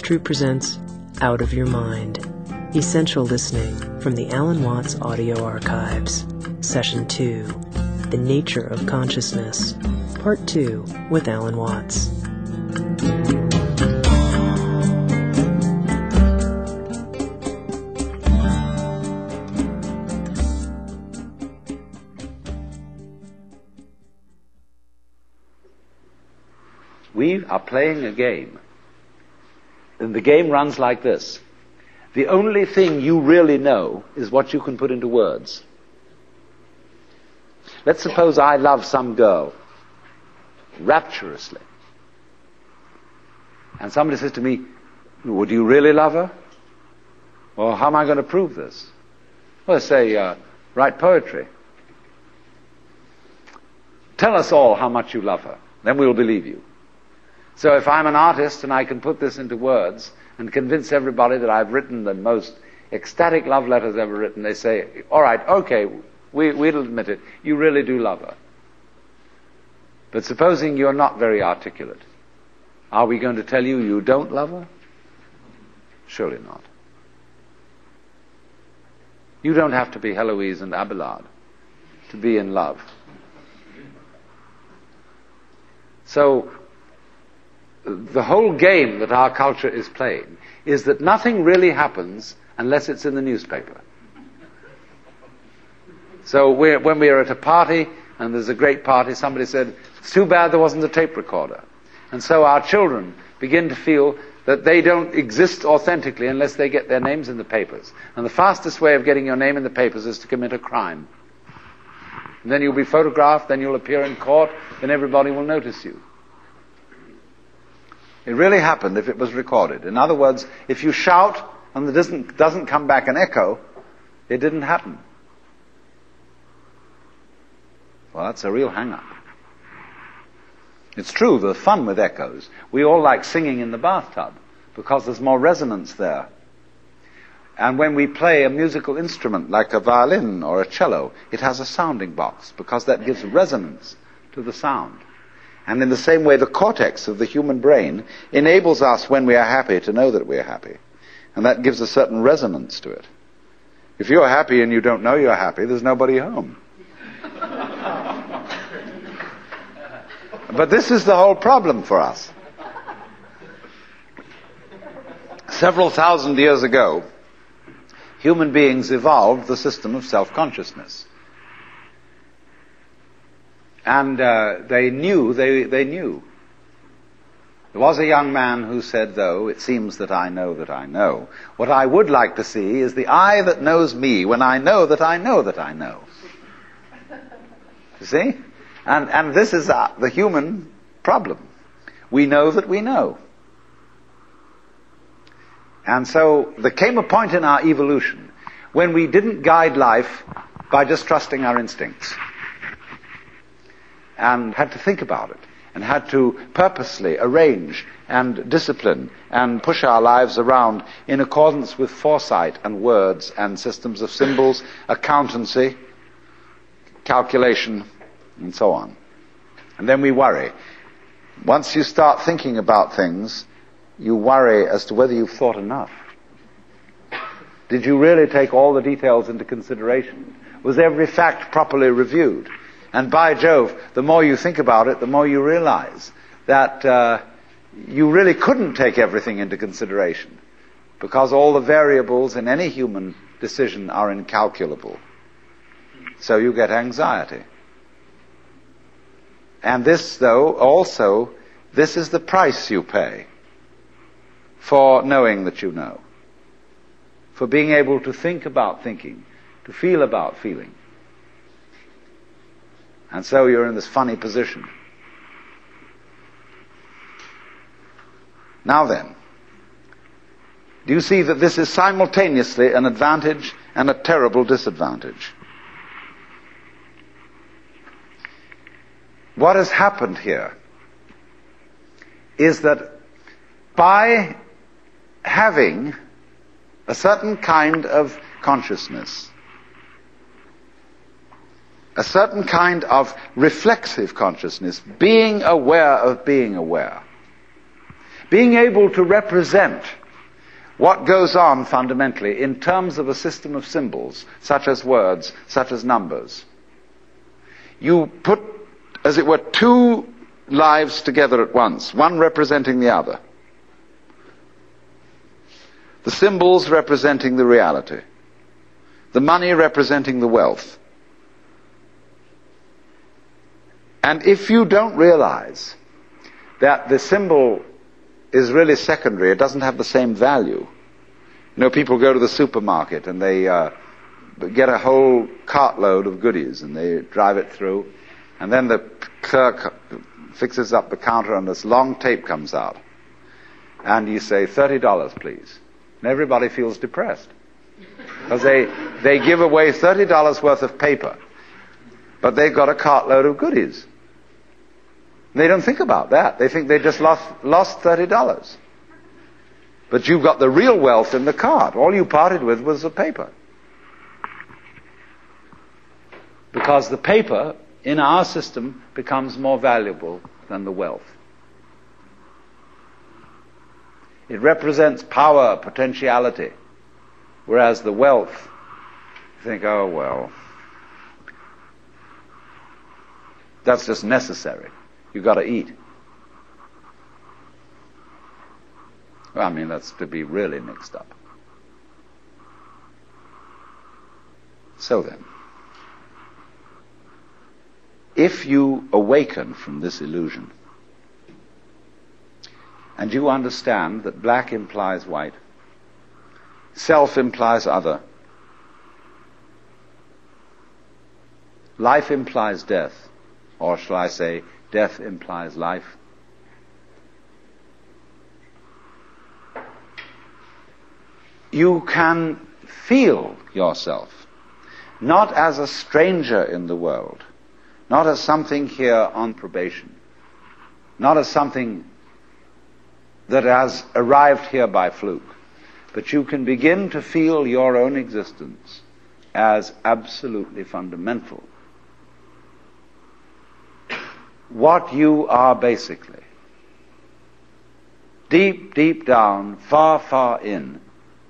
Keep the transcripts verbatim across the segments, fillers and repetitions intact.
True presents Out of Your Mind, Essential Listening from the Alan Watts Audio Archives, Session two, The Nature of Consciousness, Part two, with Alan Watts. We are playing a game. And the game runs like this. The only thing you really know is what you can put into words. Let's suppose I love some girl rapturously. And somebody says to me, would you really love her? Well, how am I going to prove this? Well, say, uh, write poetry. Tell us all how much you love her. Then we'll believe you. So if I'm an artist and I can put this into words and convince everybody that I've written the most ecstatic love letters ever written, they say, all right, okay, we, we'll admit it, you really do love her. But supposing you're not very articulate, are we going to tell you you don't love her? Surely not. You don't have to be Heloise and Abelard to be in love. So, the whole game that our culture is playing is that nothing really happens unless it's in the newspaper. So we're, when we are at a party, and there's a great party, somebody said, it's too bad there wasn't a tape recorder. And so our children begin to feel that they don't exist authentically unless they get their names in the papers. And the fastest way of getting your name in the papers is to commit a crime. And then you'll be photographed, then you'll appear in court, then everybody will notice you. It really happened if it was recorded. In other words, if you shout and there doesn't, doesn't come back an echo, it didn't happen. Well, that's a real hang-up. It's true, there's fun with echoes. We all like singing in the bathtub because there's more resonance there. And when we play a musical instrument like a violin or a cello, it has a sounding box because that gives resonance to the sound. And in the same way, the cortex of the human brain enables us, when we are happy, to know that we are happy. And that gives a certain resonance to it. If you're happy and you don't know you're happy, there's nobody home. But this is the whole problem for us. Several thousand years ago, human beings evolved the system of self-consciousness. And uh, they knew, they, they knew. There was a young man who said, though, it seems that I know that I know. What I would like to see is the I that knows me when I know that I know that I know. You see? And, and this is uh, the human problem. We know that we know. And so there came a point in our evolution when we didn't guide life by just trusting our instincts. And had to think about it, and had to purposely arrange and discipline and push our lives around in accordance with foresight and words and systems of symbols, accountancy, calculation, and so on. And then we worry. Once you start thinking about things, you worry as to whether you've thought enough. Did you really take all the details into consideration? Was every fact properly reviewed? And by Jove, the more you think about it, the more you realize that uh, you really couldn't take everything into consideration, because all the variables in any human decision are incalculable. So you get anxiety. And this, though, also, this is the price you pay for knowing that you know, for being able to think about thinking, to feel about feeling. And so you're in this funny position. Now then, do you see that this is simultaneously an advantage and a terrible disadvantage? What has happened here is that by having a certain kind of consciousness, a certain kind of reflexive consciousness, being aware of being aware, being able to represent what goes on fundamentally in terms of a system of symbols, such as words, such as numbers. You put, as it were, two lives together at once, one representing the other. The symbols representing the reality. The money representing the wealth. And if you don't realize that the symbol is really secondary, it doesn't have the same value. You know, people go to the supermarket and they uh, get a whole cartload of goodies and they drive it through, and then the clerk fixes up the counter and this long tape comes out. And you say, thirty dollars please. And everybody feels depressed. Because they, they give away thirty dollars worth of paper, but they've got a cartload of goodies. They don't think about that. They think they just lost, lost thirty dollars. But you've got the real wealth in the cart. All you parted with was the paper. Because the paper in our system becomes more valuable than the wealth. It represents power, potentiality. Whereas the wealth, you think, oh well, that's just necessary. You've got to eat. Well, I mean, that's to be really mixed up. So then, if you awaken from this illusion, and you understand that black implies white, self implies other, life implies death, or shall I say, death implies life. You can feel yourself not as a stranger in the world, not as something here on probation, not as something that has arrived here by fluke, but you can begin to feel your own existence as absolutely fundamental. What you are basically, deep, deep down, far, far in,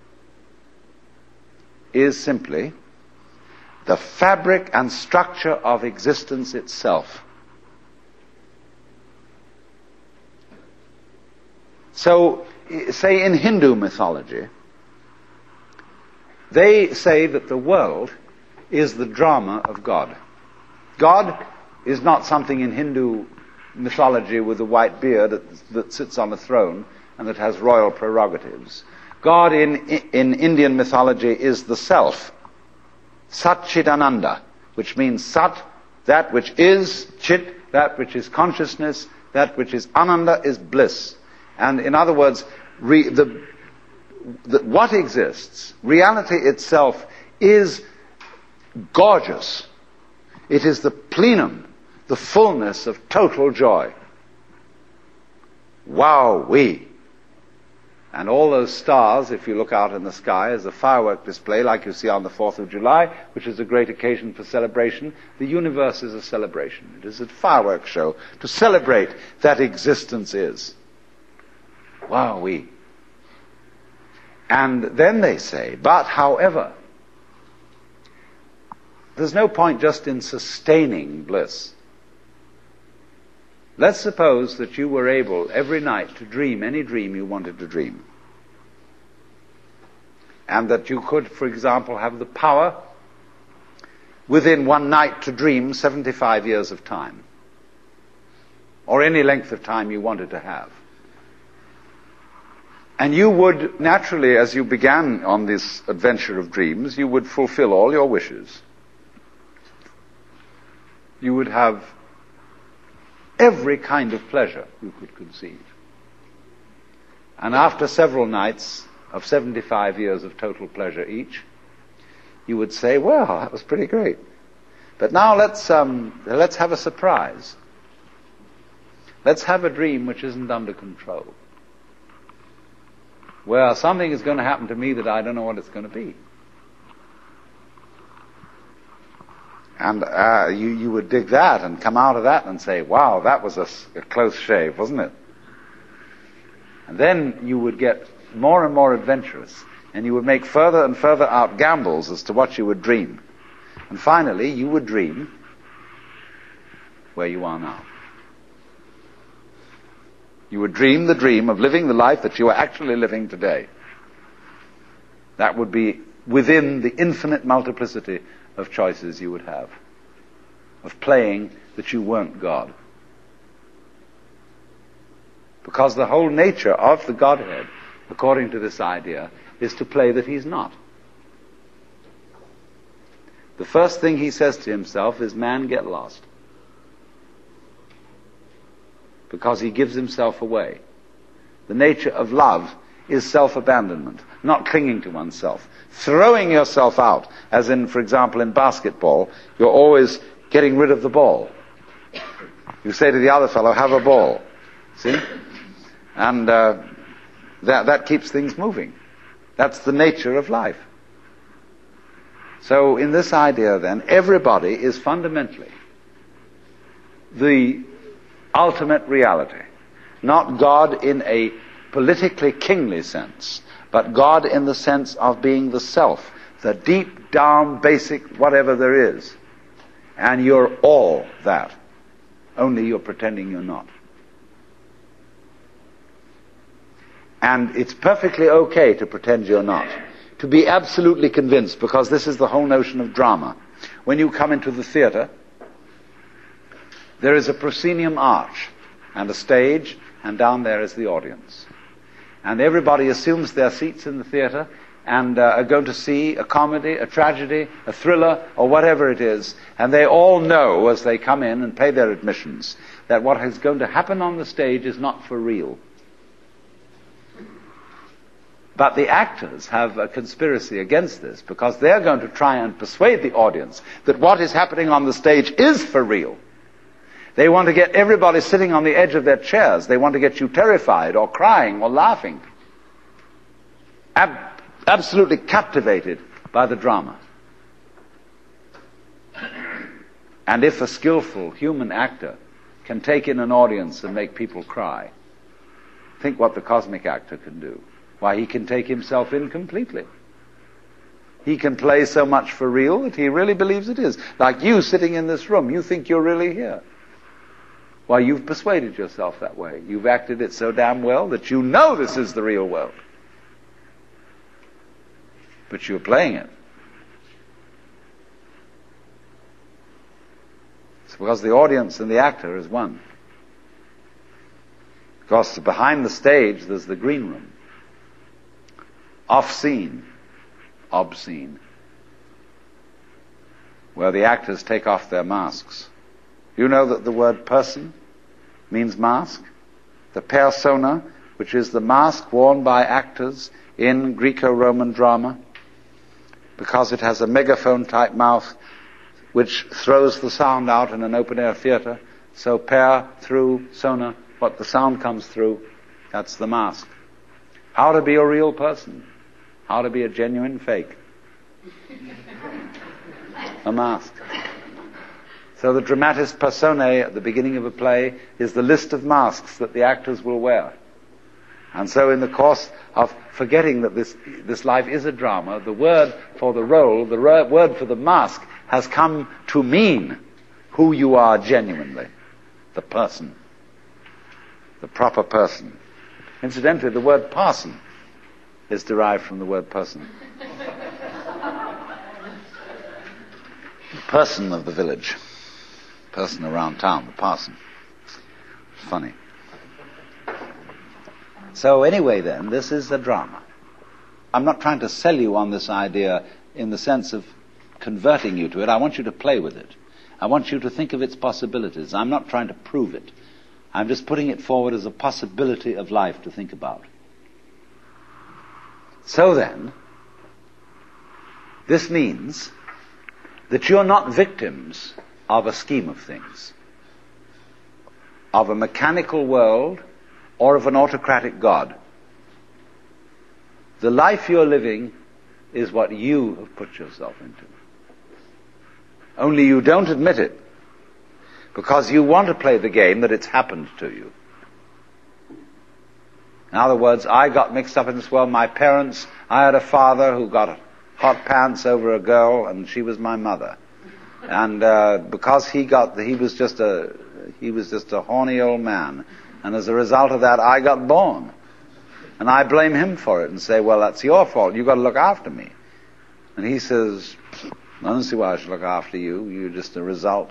is simply the fabric and structure of existence itself. So, say in Hindu mythology, they say that the world is the drama of God. God is not something in Hindu mythology with a white beard that, that sits on a throne and that has royal prerogatives. God in, in Indian mythology is the self, Satchidananda, which means Sat, that which is, Chit, that which is consciousness, that which is Ananda is bliss. And in other words, re, the, the, what exists, reality itself, is gorgeous. It is the plenum, the fullness of total joy. Wow-wee. And all those stars, if you look out in the sky, as a firework display like you see on the fourth of July, which is a great occasion for celebration. The universe is a celebration. It is a fireworks show to celebrate that existence is. Wow-wee. And then they say, but however, there's no point just in sustaining bliss. Let's suppose that you were able every night to dream any dream you wanted to dream. And that you could, for example, have the power within one night to dream seventy-five years of time. Or any length of time you wanted to have. And you would naturally, as you began on this adventure of dreams, you would fulfill all your wishes. You would have every kind of pleasure you could conceive. And after several nights of seventy-five years of total pleasure each, you would say, well, that was pretty great. But now let's um, let's have a surprise. Let's have a dream which isn't under control. Well, something is going to happen to me that I don't know what it's going to be. And uh, you, you would dig that and come out of that and say, wow, that was a, a close shave, wasn't it? And then you would get more and more adventurous, and you would make further and further out gambles as to what you would dream. And finally, you would dream where you are now. You would dream the dream of living the life that you are actually living today. That would be within the infinite multiplicity of choices you would have, of playing that you weren't God. Because the whole nature of the Godhead, according to this idea, is to play that he's not. The first thing he says to himself is, man, get lost. Because he gives himself away. The nature of love is self-abandonment, not clinging to oneself. Throwing yourself out, as in, for example, in basketball, you're always getting rid of the ball. You say to the other fellow, have a ball. See? And uh, that, that keeps things moving. That's the nature of life. So in this idea, then, everybody is fundamentally the ultimate reality. Not God in a politically kingly sense, but God in the sense of being the self, the deep down basic whatever there is. And you're all that. Only you're pretending you're not. And it's perfectly okay to pretend you're not. To be absolutely convinced, because this is the whole notion of drama. When you come into the theater, there is a proscenium arch and a stage, and down there is the audience. And everybody assumes their seats in the theater and uh, are going to see a comedy, a tragedy, a thriller, or whatever it is. And they all know, as they come in and pay their admissions, that what is going to happen on the stage is not for real. But the actors have a conspiracy against this, because they're going to try and persuade the audience that what is happening on the stage is for real. They want to get everybody sitting on the edge of their chairs. They want to get you terrified or crying or laughing. Ab- absolutely captivated by the drama. And if a skillful human actor can take in an audience and make people cry, think what the cosmic actor can do. Why, he can take himself in completely. He can play so much for real that he really believes it is. Like you sitting in this room, you think you're really here. Why, you've persuaded yourself that way. You've acted it so damn well that you know this is the real world. But you're playing it. It's because the audience and the actor is one. Because behind the stage there's the green room. Off-scene, obscene, where the actors take off their masks. You know that the word person means mask? The persona, which is the mask worn by actors in Greco-Roman drama, because it has a megaphone-type mouth which throws the sound out in an open-air theater. So per, through, sona, what the sound comes through, that's the mask. How to be a real person. How to be a genuine fake. A mask. So the dramatis personae at the beginning of a play is the list of masks that the actors will wear. And so in the course of forgetting that this, this life is a drama, the word for the role, the ro- word for the mask, has come to mean who you are genuinely. The person. The proper person. Incidentally, the word parson is derived from the word person. The person of the village. Person around town, the parson. Funny. So anyway then, this is a drama. I'm not trying to sell you on this idea in the sense of converting you to it. I want you to play with it. I want you to think of its possibilities. I'm not trying to prove it. I'm just putting it forward as a possibility of life to think about. So then, this means that you're not victims of a scheme of things, of a mechanical world, or of an autocratic God. The life you're living is what you have put yourself into. Only you don't admit it, because you want to play the game that it's happened to you. In other words, I got mixed up in this world. My parents, I had a father who got hot pants over a girl, and she was my mother. And uh, because he got, he was just a, he was just a horny old man. And as a result of that, I got born. And I blame him for it and say, well, that's your fault. You've got to look after me. And he says, I don't see why I should look after you. You're just a result.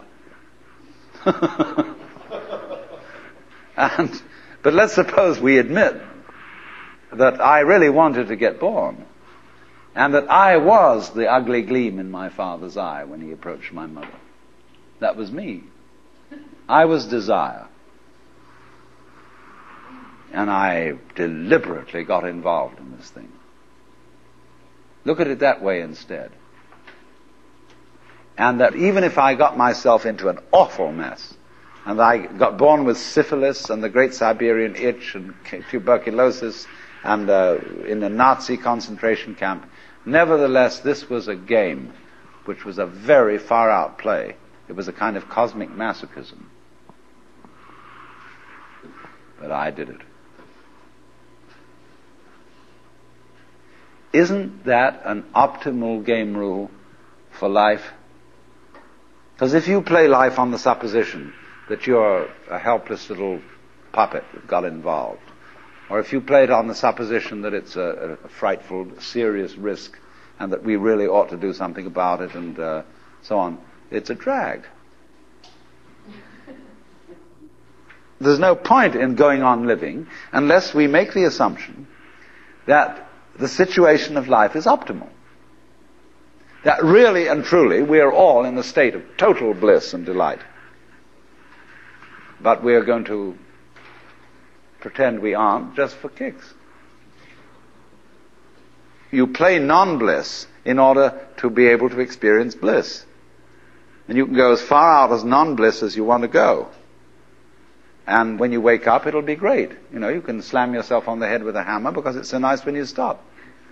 and, but let's suppose we admit that I really wanted to get born. And that I was the ugly gleam in my father's eye when he approached my mother. That was me. I was desire. And I deliberately got involved in this thing. Look at it that way instead. And that even if I got myself into an awful mess, and I got born with syphilis and the Great Siberian Itch and tuberculosis and uh, in a Nazi concentration camp, nevertheless, this was a game which was a very far-out play. It was a kind of cosmic masochism. But I did it. Isn't that an optimal game rule for life? Because if you play life on the supposition that you're a helpless little puppet that got involved, or if you play it on the supposition that it's a, a frightful, serious risk, and that we really ought to do something about it, and uh, so on, it's a drag. There's no point in going on living unless we make the assumption that the situation of life is optimal. That really and truly we are all in a state of total bliss and delight. But we are going to pretend we aren't just for kicks. You play non-bliss in order to be able to experience bliss. And you can go as far out as non-bliss as you want to go. And when you wake up, it'll be great. You know, you can slam yourself on the head with a hammer because it's so nice when you stop.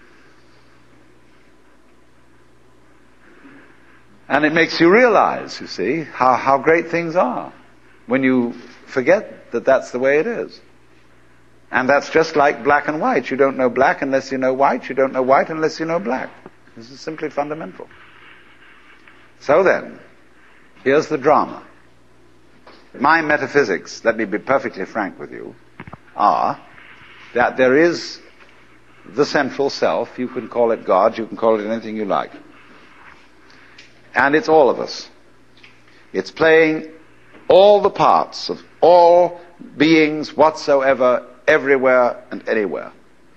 And it makes you realize, you see, how, how great things are when you forget that that's the way it is. And that's just like black and white. You don't know black unless you know white. You don't know white unless you know black. This is simply fundamental. So then, here's the drama. My metaphysics, let me be perfectly frank with you, are that there is the central self. You can call it God, you can call it anything you like. And it's all of us. It's playing all the parts of all beings whatsoever, everywhere and anywhere.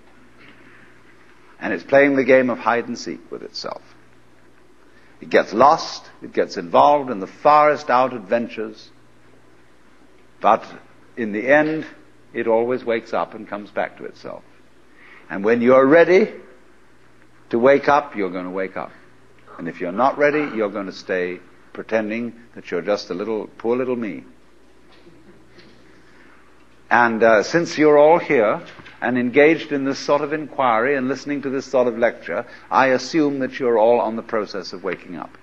And it's playing the game of hide and seek with itself. It gets lost, it gets involved in the farthest out adventures, but in the end, it always wakes up and comes back to itself. And when you're ready to wake up, you're going to wake up. And if you're not ready, you're going to stay pretending that you're just a little, poor little me. And uh, since you're all here and engaged in this sort of inquiry and listening to this sort of lecture, I assume that you're all on the process of waking up.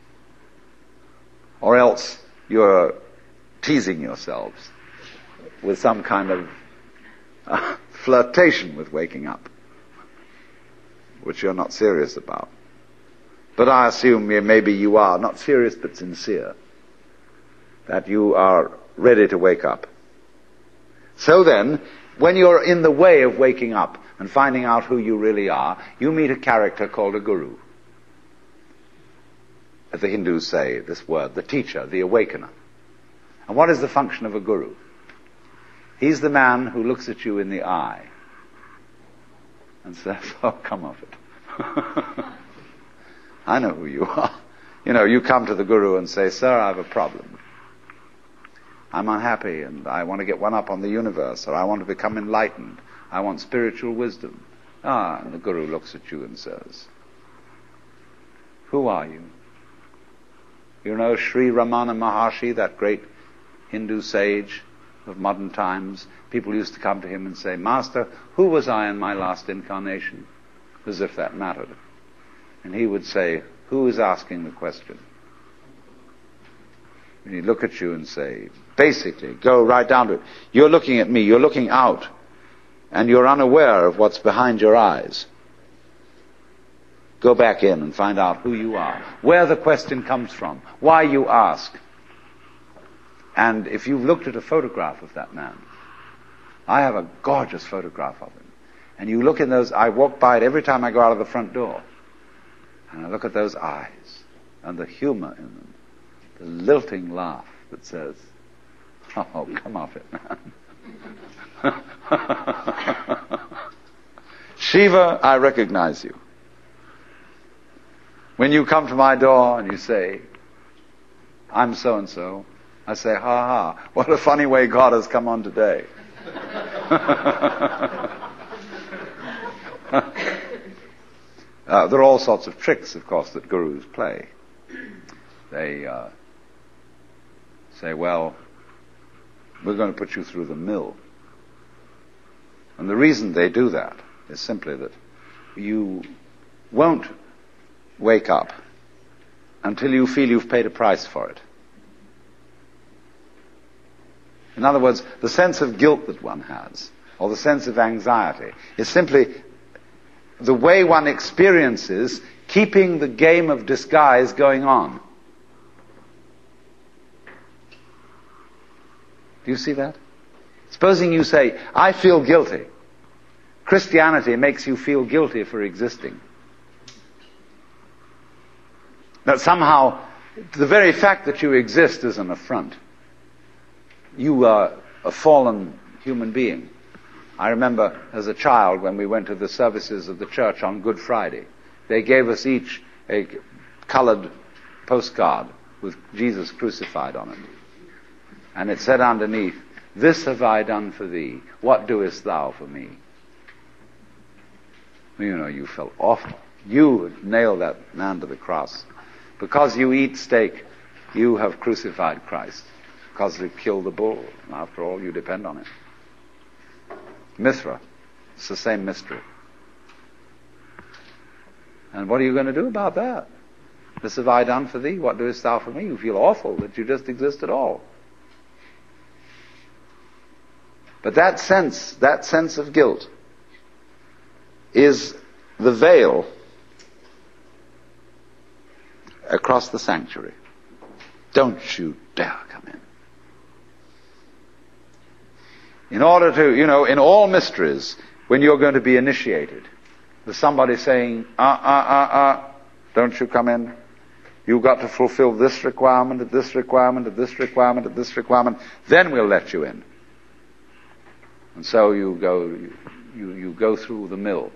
Or else you're teasing yourselves with some kind of uh, flirtation with waking up, which you're not serious about. But I assume maybe you are, not serious but sincere, that you are ready to wake up. So then, when you're in the way of waking up and finding out who you really are, you meet a character called a guru. As the Hindus say, this word, the teacher, the awakener. And what is the function of a guru? He's the man who looks at you in the eye and says, oh, come off it. I know who you are. You know, you come to the guru and say, sir, I have a problem. I'm unhappy and I want to get one up on the universe, or I want to become enlightened. I want spiritual wisdom. Ah, and the guru looks at you and says, who are you? You know Sri Ramana Maharshi, that great Hindu sage of modern times? People used to come to him and say, Master, who was I in my last incarnation? As if that mattered. And he would say, who is asking the question? And he'd look at you and say, basically, go right down to it. You're looking at me, you're looking out. and you're unaware of what's behind your eyes, go back in and find out who you are, where the question comes from, why you ask. And if you've looked at a photograph of that man, I have a gorgeous photograph of him, and you look in those, I walk by it every time I go out of the front door, and I look at those eyes and the humor in them, the lilting laugh that says, oh, come off it, man. Shiva, I recognize you. When you come to my door and you say, I'm so-and-so, I say, ha ha, what a funny way God has come on today. uh, there are all sorts of tricks, of course, that gurus play. They uh, say, well, we're going to put you through the mill. And the reason they do that is simply that you won't wake up until you feel you've paid a price for it. In other words, the sense of guilt that one has, or the sense of anxiety, is simply the way one experiences keeping the game of disguise going on. Do you see that? Supposing you say, I feel guilty. Christianity makes you feel guilty for existing. That somehow, the very fact that you exist is an affront. You are a fallen human being. I remember as a child when we went to the services of the church on Good Friday, they gave us each a colored postcard with Jesus crucified on it. And it said underneath, this have I done for thee, what doest thou for me? You know, you felt awful. You had nailed that man to the cross. Because you eat steak, you have crucified Christ. Because they killed the bull. And after all, you depend on it. Mithra, it's the same mystery. And what are you going to do about that? This have I done for thee, what doest thou for me? You feel awful that you just exist at all. But that sense, that sense of guilt is the veil across the sanctuary. Don't you dare come in. In order to, you know, in all mysteries, when you're going to be initiated, there's somebody saying, uh, uh, uh, uh, don't you come in. You've got to fulfill this requirement, and this requirement, and this requirement, and this requirement, then we'll let you in. And so you go, you, you go through the mill.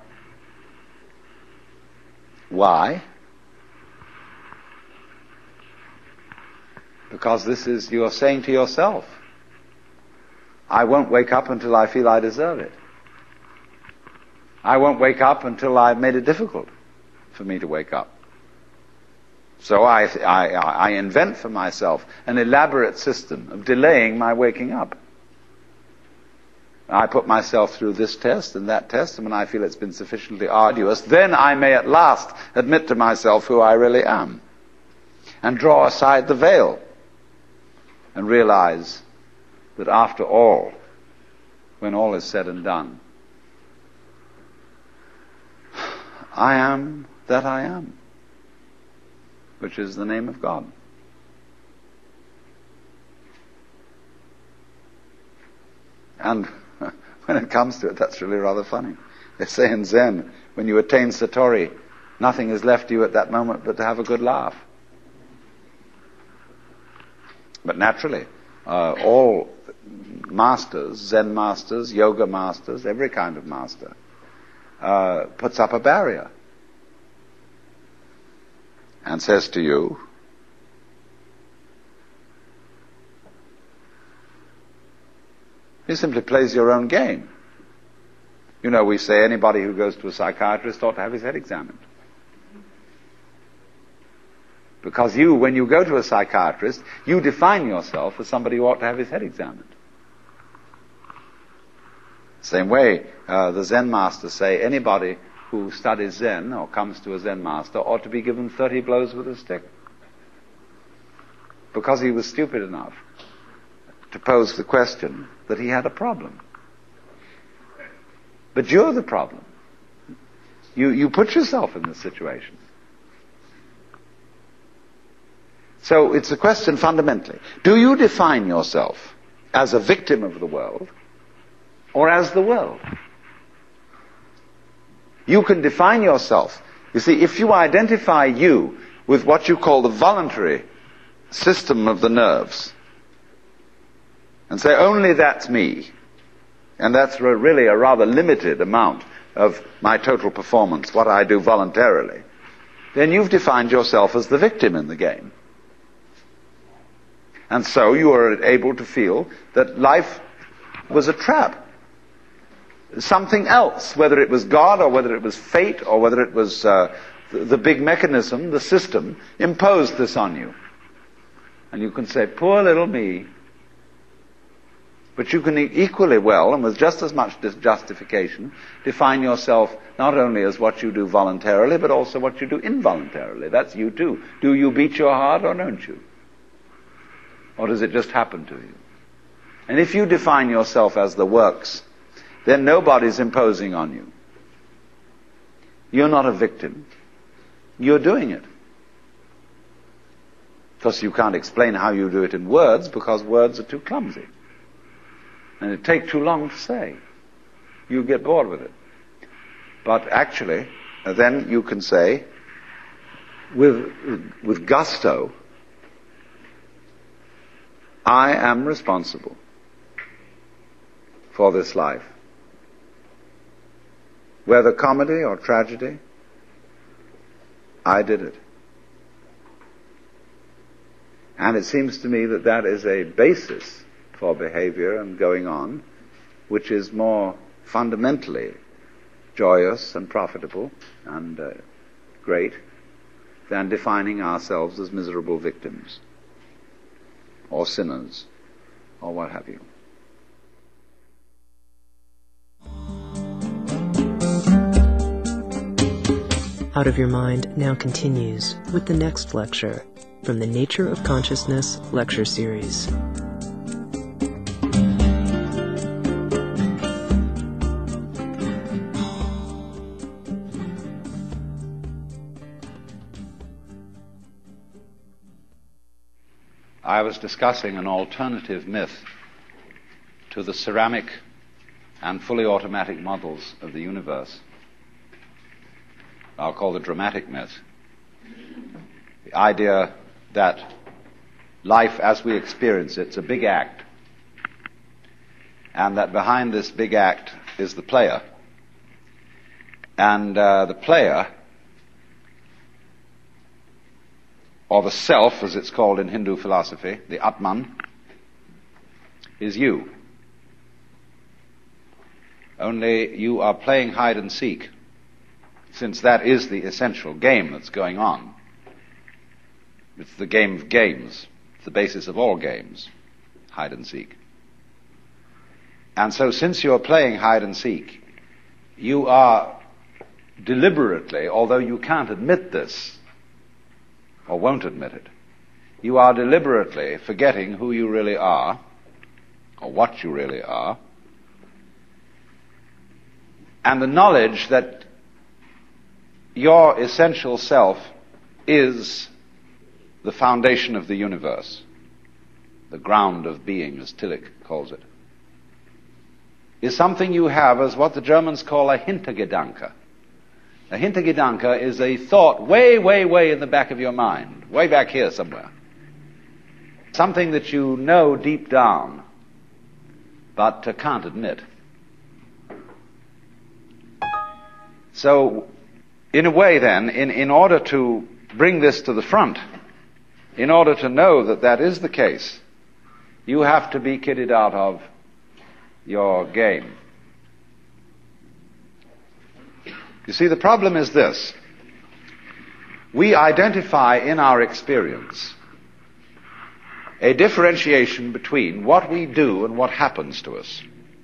Why? Because this is, you're saying to yourself, I won't wake up until I feel I deserve it. I won't wake up until I've made it difficult for me to wake up. So I, I, I invent for myself an elaborate system of delaying my waking up. I put myself through this test and that test, and when I feel it's been sufficiently arduous, then I may at last admit to myself who I really am, and draw aside the veil, and realize that after all, when all is said and done, I am that I am, which is the name of God. And when it comes to it, that's really rather funny. They say in Zen, when you attain Satori, nothing is left to you at that moment but to have a good laugh. But naturally, uh, all masters, Zen masters, yoga masters, every kind of master, uh, puts up a barrier and says to you, he simply plays your own game. You know, we say anybody who goes to a psychiatrist ought to have his head examined. Because you, when you go to a psychiatrist, you define yourself as somebody who ought to have his head examined. Same way, uh, the Zen masters say anybody who studies Zen or comes to a Zen master ought to be given thirty blows with a stick. Because he was stupid enough to pose the question that he had a problem. But you're the problem. You, you put yourself in this situation. So it's a question fundamentally. Do you define yourself as a victim of the world or as the world? You can define yourself. You see, if you identify you with what you call the voluntary system of the nerves and say, only that's me, and that's really a rather limited amount of my total performance, what I do voluntarily, then you've defined yourself as the victim in the game. And so you are able to feel that life was a trap. Something else, whether it was God or whether it was fate or whether it was uh, the, the big mechanism, the system, imposed this on you. And you can say, poor little me. But you can equally well, and with just as much justification, define yourself not only as what you do voluntarily, but also what you do involuntarily. That's you too. Do you beat your heart or don't you? Or does it just happen to you? And if you define yourself as the works, then nobody's imposing on you. You're not a victim. You're doing it. Because you can't explain how you do it in words, because words are too clumsy. And it takes too long to say. You get bored with it. But actually, then you can say, with, with gusto, I am responsible for this life. Whether comedy or tragedy, I did it. And it seems to me that that is a basis for behavior and going on, which is more fundamentally joyous and profitable and uh, great than defining ourselves as miserable victims or sinners or what have you. Out of Your Mind now continues with the next lecture from the Nature of Consciousness lecture series. I was discussing an alternative myth to the ceramic and fully automatic models of the universe. I'll call the dramatic myth. The idea that life as we experience it is a big act, and that behind this big act is the player. And uh, the player, or the self, as it's called in Hindu philosophy, the Atman, is you. Only you are playing hide and seek, since that is the essential game that's going on. It's the game of games. It's the basis of all games, hide and seek. And so since you're playing hide and seek, you are deliberately, although you can't admit this, or won't admit it, you are deliberately forgetting who you really are, or what you really are, and the knowledge that your essential self is the foundation of the universe, the ground of being, as Tillich calls it, is something you have as what the Germans call a Hintergedanke. A Hintergedanke is a thought way, way, way in the back of your mind, way back here somewhere. Something that you know deep down, but uh, can't admit. So, in a way then, in, in order to bring this to the front, in order to know that that is the case, you have to be kitted out of your game. You see, the problem is this. We identify in our experience a differentiation between what we do and what happens to us.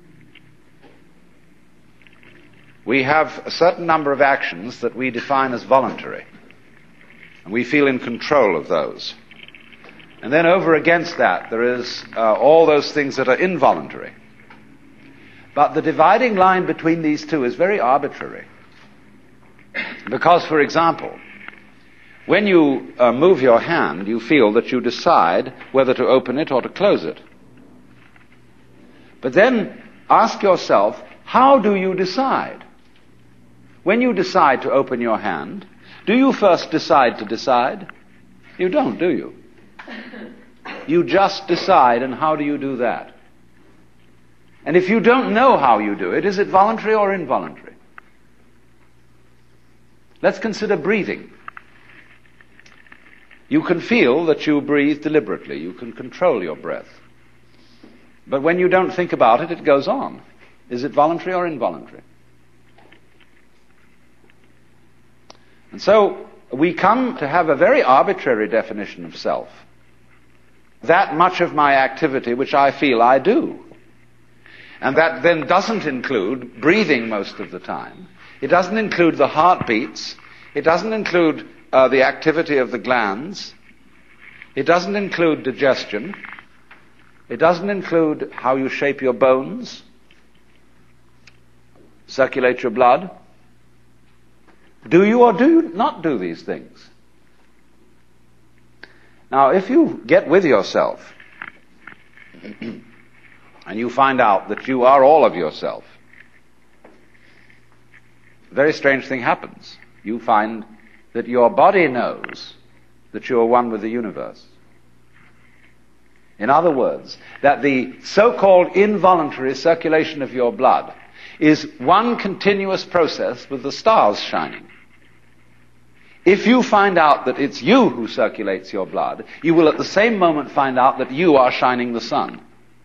We have a certain number of actions that we define as voluntary, and we feel in control of those. And then over against that, there is uh, all those things that are involuntary. But the dividing line between these two is very arbitrary. Because, for example, when you uh, move your hand, you feel that you decide whether to open it or to close it. But then ask yourself, how do you decide? When you decide to open your hand, do you first decide to decide? You don't, do you? You just decide, and how do you do that? And if you don't know how you do it, is it voluntary or involuntary? Let's consider breathing. You can feel that you breathe deliberately. You can control your breath. But when you don't think about it, it goes on. Is it voluntary or involuntary? And so we come to have a very arbitrary definition of self. That much of my activity which I feel I do. And that then doesn't include breathing most of the time. It doesn't include the heartbeats. It doesn't include uh, the activity of the glands. It doesn't include digestion. It doesn't include how you shape your bones, circulate your blood. Do you or do you not do these things? Now, if you get with yourself and you find out that you are all of yourself, a very strange thing happens. You find that your body knows that you are one with the universe. In other words, that the so-called involuntary circulation of your blood is one continuous process with the stars shining. If you find out that it's you who circulates your blood, you will at the same moment find out that you are shining the sun.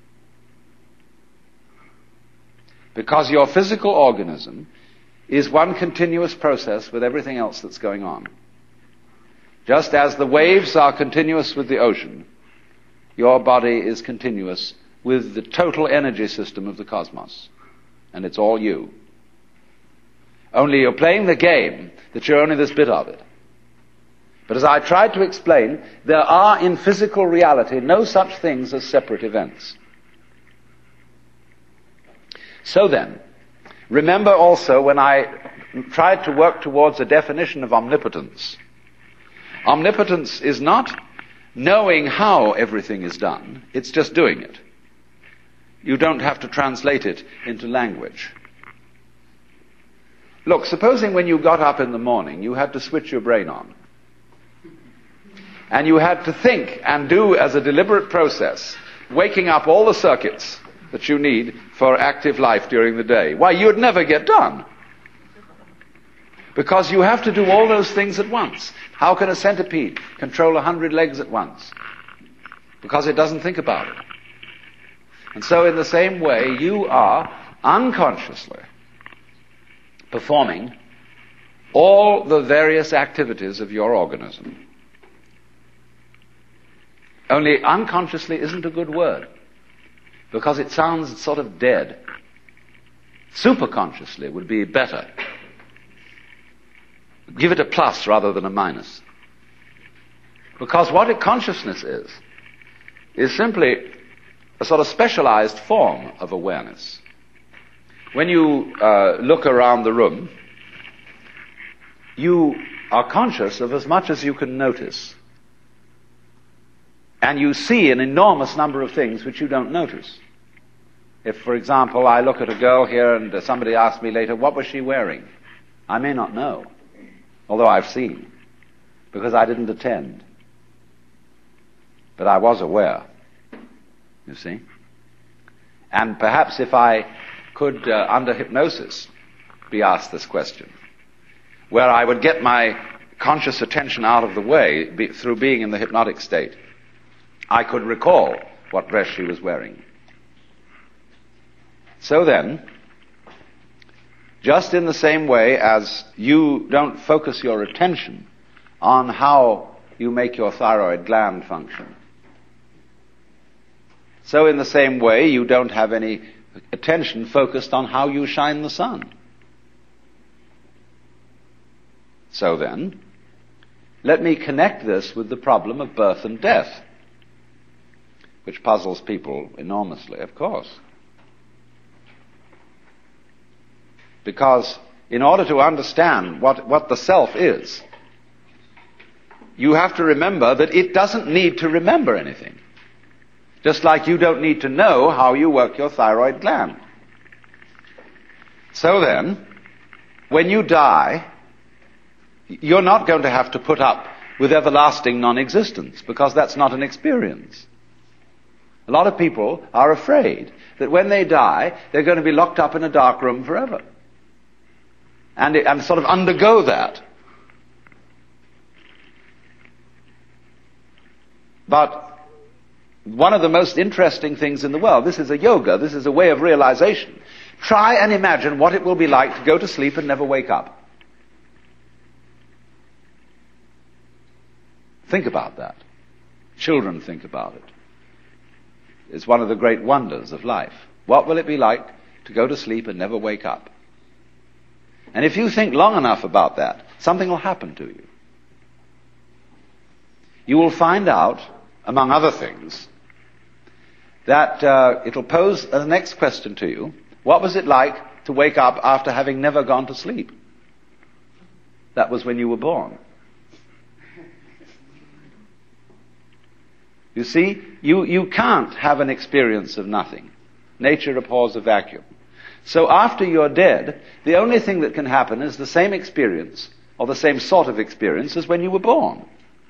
Because your physical organism is one continuous process with everything else that's going on. Just as the waves are continuous with the ocean, your body is continuous with the total energy system of the cosmos. And it's all you. Only you're playing the game that you're only this bit of it. But as I tried to explain, there are in physical reality no such things as separate events. So then, remember also when I tried to work towards a definition of omnipotence. Omnipotence is not knowing how everything is done, it's just doing it. You don't have to translate it into language. Look, supposing when you got up in the morning, you had to switch your brain on. And you had to think and do as a deliberate process, waking up all the circuits that you need for active life during the day. Why, you'd never get done. Because you have to do all those things at once. How can a centipede control a hundred legs at once? Because it doesn't think about it. And so in the same way, you are unconsciously performing all the various activities of your organism. Only unconsciously isn't a good word, because it sounds sort of dead. Superconsciously would be better. Give it a plus rather than a minus. Because what a consciousness is, is simply a sort of specialized form of awareness. When you uh, look around the room, you are conscious of as much as you can notice. And you see an enormous number of things which you don't notice. If, for example, I look at a girl here and uh, somebody asks me later, what was she wearing? I may not know, although I've seen, because I didn't attend. But I was aware, you see. And perhaps if I could, uh, under hypnosis, be asked this question, where I would get my conscious attention out of the way be, through being in the hypnotic state, I could recall what dress she was wearing. So then, just in the same way as you don't focus your attention on how you make your thyroid gland function, so in the same way you don't have any attention focused on how you shine the sun. So then, let me connect this with the problem of birth and death, which puzzles people enormously, of course. Because in order to understand what, what the self is, you have to remember that it doesn't need to remember anything. Just like you don't need to know how you work your thyroid gland. So then, when you die, you're not going to have to put up with everlasting non-existence, because that's not an experience. A lot of people are afraid that when they die, they're going to be locked up in a dark room forever. And, and sort of undergo that. But one of the most interesting things in the world, this is a yoga, this is a way of realization. Try and imagine what it will be like to go to sleep and never wake up. Think about that. Children think about it. It's one of the great wonders of life. What will it be like to go to sleep and never wake up? And if you think long enough about that, something will happen to you. You will find out, among other things, that uh, it'll pose the next question to you. What was it like to wake up after having never gone to sleep? That was when you were born. You see, you, you can't have an experience of nothing. Nature abhors a vacuum. So after you're dead, the only thing that can happen is the same experience, or the same sort of experience, as when you were born.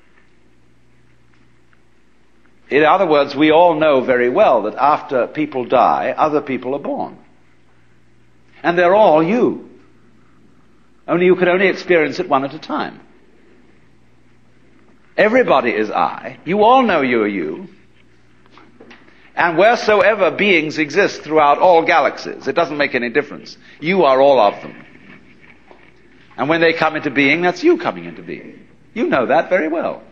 In other words, we all know very well that after people die, other people are born. And they're all you. Only you can only experience it one at a time. Everybody is I. You all know you are you. And wheresoever beings exist throughout all galaxies, it doesn't make any difference. You are all of them. And when they come into being, that's you coming into being. You know that very well.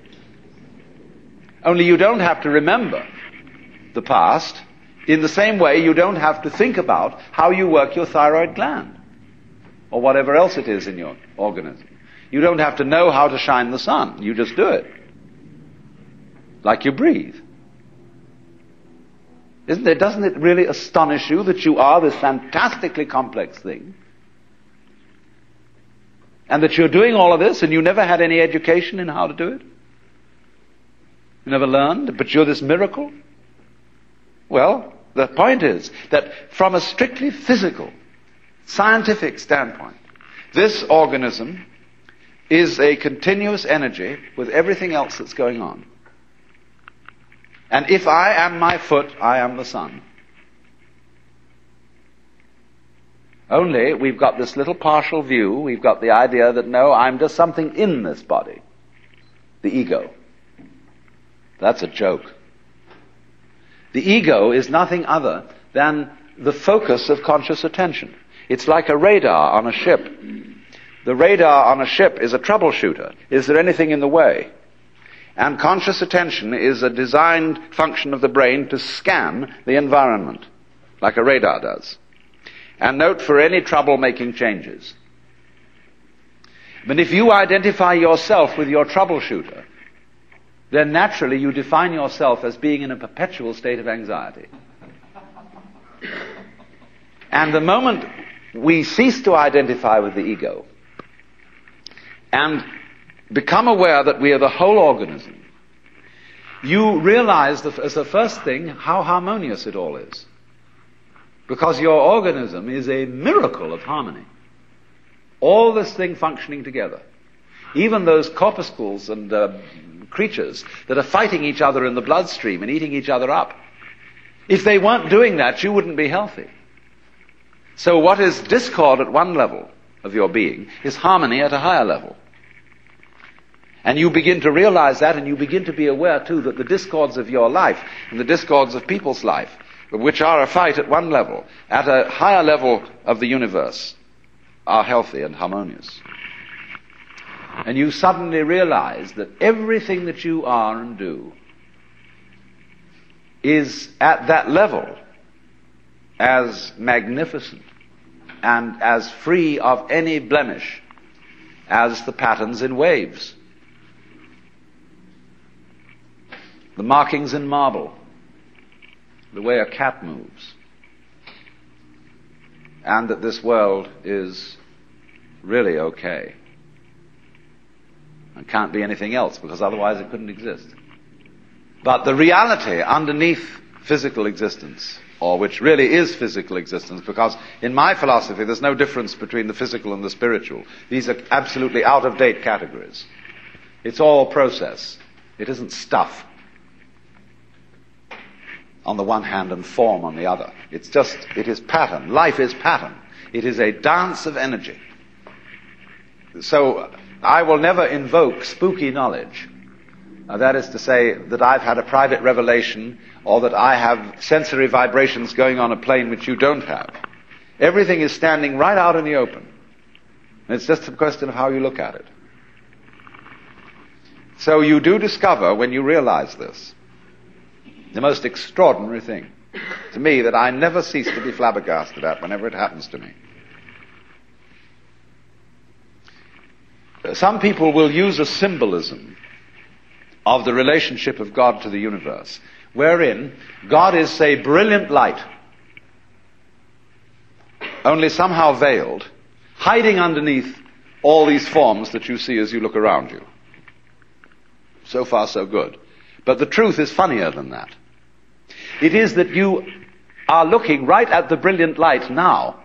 Only you don't have to remember the past in the same way you don't have to think about how you work your thyroid gland or whatever else it is in your organism. You don't have to know how to shine the sun. You just do it. Like you breathe. Isn't it, doesn't it really astonish you that you are this fantastically complex thing? And that you're doing all of this and you never had any education in how to do it? You never learned, but you're this miracle? Well, the point is that from a strictly physical, scientific standpoint, this organism is a continuous energy with everything else that's going on. And if I am my foot, I am the sun. Only we've got this little partial view, we've got the idea that no, I'm just something in this body. The ego. That's a joke. The ego is nothing other than the focus of conscious attention. It's like a radar on a ship. The radar on a ship is a troubleshooter. Is there anything in the way? And conscious attention is a designed function of the brain to scan the environment, like a radar does, and note for any trouble-making changes. But if you identify yourself with your troubleshooter, then naturally you define yourself as being in a perpetual state of anxiety. And the moment we cease to identify with the ego and become aware that we are the whole organism, you realize that as the first thing how harmonious it all is. Because your organism is a miracle of harmony. All this thing functioning together. Even those corpuscles and uh, creatures that are fighting each other in the bloodstream and eating each other up. If they weren't doing that, you wouldn't be healthy. So what is discord at one level of your being is harmony at a higher level. And you begin to realize that, and you begin to be aware too that the discords of your life and the discords of people's life, which are a fight at one level, at a higher level of the universe, are healthy and harmonious. And you suddenly realize that everything that you are and do is at that level as magnificent and as free of any blemish as the patterns in waves, the markings in marble, the way a cat moves. and that this world is really okay and can't be anything else, because otherwise it couldn't exist. But the reality underneath physical existence, or which really is physical existence, because in my philosophy there's no difference between the physical and the spiritual. These are absolutely out-of-date categories. It's all process. It isn't stuff on the one hand and form on the other. It's just, it is pattern. Life is pattern. It is a dance of energy. So I will never invoke spooky knowledge. Uh, that is to say that I've had a private revelation, or that I have sensory vibrations going on a plane which you don't have. Everything is standing right out in the open. And it's just a question of how you look at it. So you do discover, when you realize this, the most extraordinary thing to me that I never cease to be flabbergasted at whenever it happens to me. Some people will use a symbolism of the relationship of God to the universe, wherein God is, say, brilliant light, only somehow veiled, hiding underneath all these forms that you see as you look around you. So far, so good. But the truth is funnier than that. It is that you are looking right at the brilliant light now,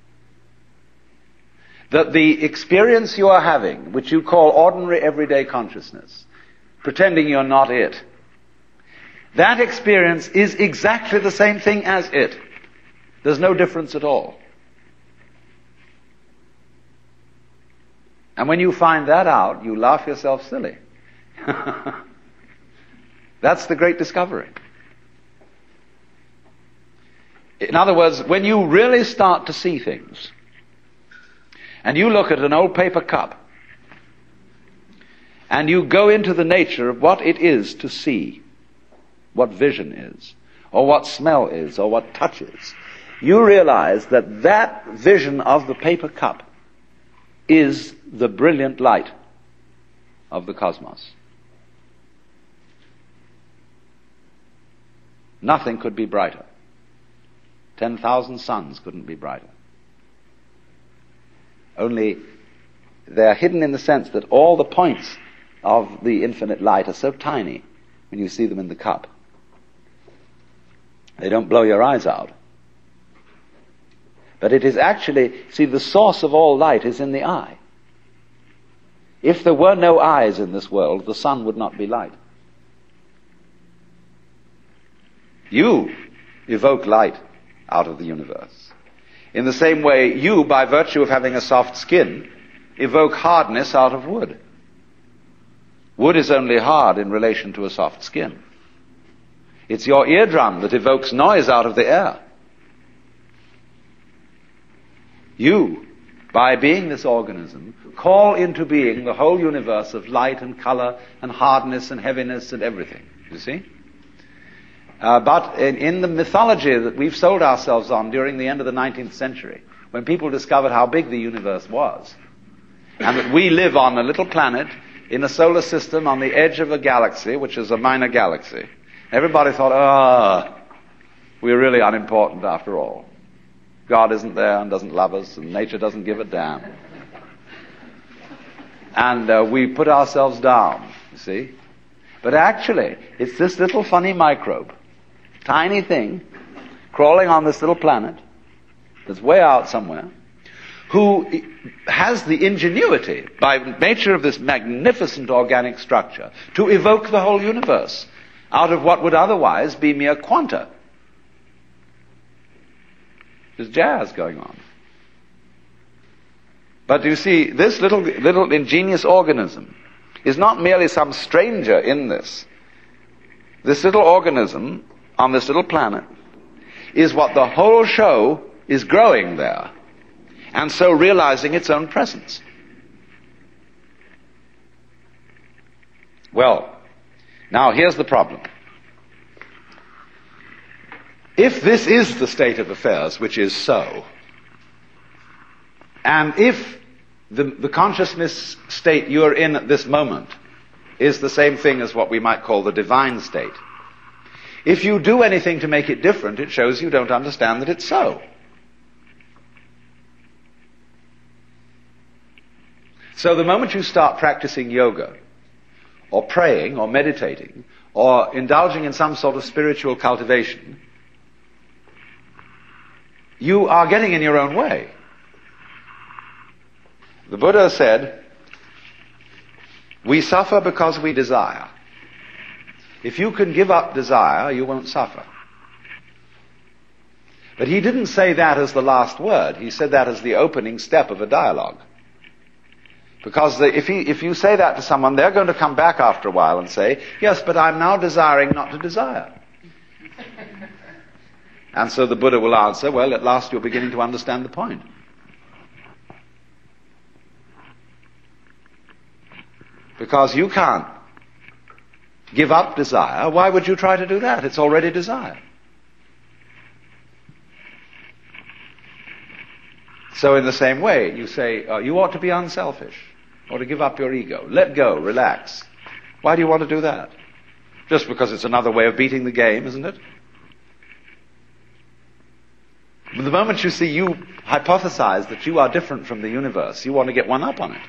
that the experience you are having, which you call ordinary everyday consciousness, pretending you're not it, that experience is exactly the same thing as it. There's no difference at all. And when you find that out, you laugh yourself silly. That's the great discovery. In other words, when you really start to see things, and you look at an old paper cup, and you go into the nature of what it is to see, what vision is, or what smell is, or what touch is, you realize that that vision of the paper cup is the brilliant light of the cosmos. Nothing could be brighter. Ten thousand suns couldn't be brighter. Only they're hidden in the sense that all the points of the infinite light are so tiny when you see them in the cup. They don't blow your eyes out. But it is actually, see, the source of all light is in the eye. If there were no eyes in this world, the sun would not be light. You evoke light out of the universe. In the same way, you, by virtue of having a soft skin, evoke hardness out of wood. Wood is only hard in relation to a soft skin. It's your eardrum that evokes noise out of the air. You, by being this organism, call into being the whole universe of light and color and hardness and heaviness and everything. You see? Uh, but in, in the mythology that we've sold ourselves on during the end of the nineteenth century, when people discovered how big the universe was, and that we live on a little planet in a solar system on the edge of a galaxy, which is a minor galaxy, everybody thought, ah, oh, we're really unimportant after all. God isn't there and doesn't love us, and nature doesn't give a damn. And uh, we put ourselves down, you see. But actually, it's this little funny microbe, tiny thing, crawling on this little planet, that's way out somewhere, who has the ingenuity, by nature of this magnificent organic structure, to evoke the whole universe out of what would otherwise be mere quanta. There's jazz going on. But you see, this little, little ingenious organism is not merely some stranger in this. This little organism on this little planet is what the whole show is growing there, and so realizing its own presence. Well, now here's the problem. If this is the state of affairs, which is so, and if the, the consciousness state you're in at this moment is the same thing as what we might call the divine state, if you do anything to make it different, it shows you don't understand that it's so. So the moment you start practicing yoga, or praying, or meditating, or indulging in some sort of spiritual cultivation, you are getting in your own way. The Buddha said, we suffer because we desire. If you can give up desire, you won't suffer. But he didn't say that as the last word. He said that as the opening step of a dialogue. Because the, if, he, if you say that to someone, they're going to come back after a while and say, yes, but I'm now desiring not to desire. And so the Buddha will answer, well, at last you're beginning to understand the point. Because you can't give up desire. Why would you try to do that? It's already desire. So in the same way, you say, uh, you ought to be unselfish, or to give up your ego. Let go, relax. Why do you want to do that? Just because it's another way of beating the game, isn't it? But the moment you see you hypothesize that you are different from the universe, you want to get one up on it.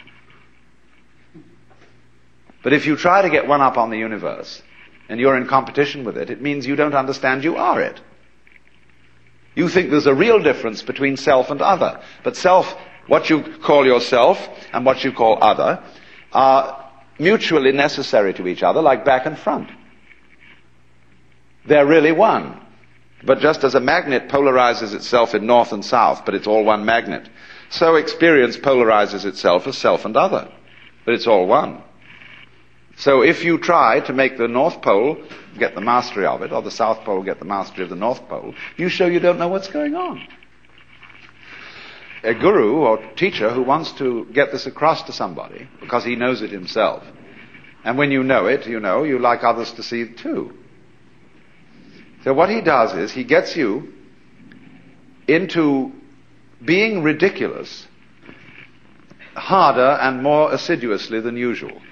But if you try to get one up on the universe, and you're in competition with it, it means you don't understand you are it. You think there's a real difference between self and other. But self, what you call yourself and what you call other, are mutually necessary to each other, like back and front. They're really one. But just as a magnet polarizes itself in north and south, but it's all one magnet, so experience polarizes itself as self and other, but it's all one. So if you try to make the North Pole get the mastery of it, or the South Pole get the mastery of the North Pole, you show you don't know what's going on. A guru or teacher who wants to get this across to somebody, because he knows it himself, and when you know it, you know, you like others to see it too. So what he does is, he gets you into being ridiculous harder and more assiduously than usual.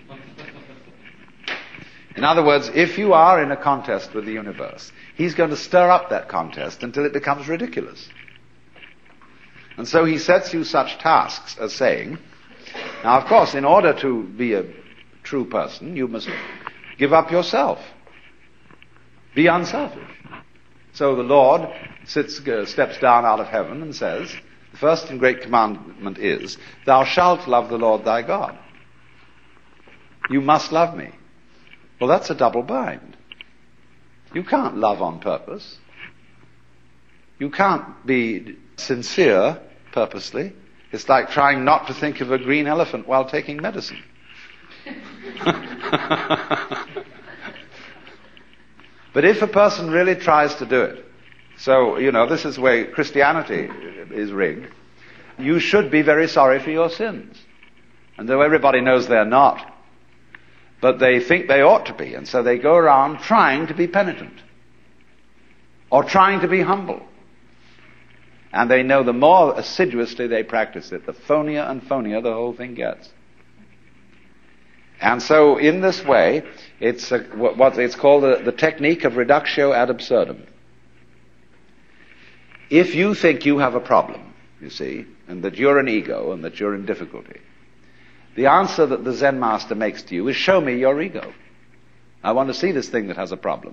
In other words, if you are in a contest with the universe, he's going to stir up that contest until it becomes ridiculous. And so he sets you such tasks as saying, now of course, in order to be a true person, you must give up yourself. Be unselfish. So the Lord sits, uh, steps down out of heaven and says, the first and great commandment is, thou shalt love the Lord thy God. You must love me. Well, that's a double bind. You can't love on purpose. You can't be sincere purposely. It's like trying not to think of a green elephant while taking medicine. But if a person really tries to do it, so, you know, this is the way Christianity is rigged, you should be very sorry for your sins. And though everybody knows they're not, but they think they ought to be, and so they go around trying to be penitent, or trying to be humble. And they know the more assiduously they practice it, the phonier and phonier the whole thing gets. And so in this way, it's a, what it's called the, the technique of reductio ad absurdum. If you think you have a problem, you see, and that you're an ego and that you're in difficulty, the answer that the Zen master makes to you is, show me your ego. I want to see this thing that has a problem.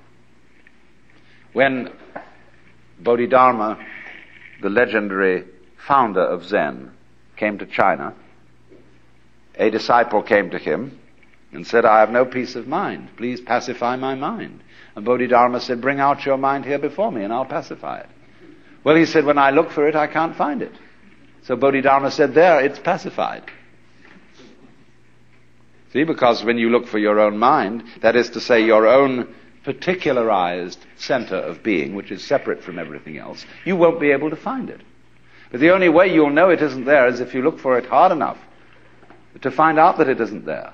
When Bodhidharma, the legendary founder of Zen, came to China, a disciple came to him and said, I have no peace of mind. Please pacify my mind. And Bodhidharma said, bring out your mind here before me and I'll pacify it. Well, he said, when I look for it, I can't find it. So Bodhidharma said, there, it's pacified. See, because when you look for your own mind, that is to say your own particularized center of being, which is separate from everything else, you won't be able to find it. But the only way you'll know it isn't there is if you look for it hard enough to find out that it isn't there.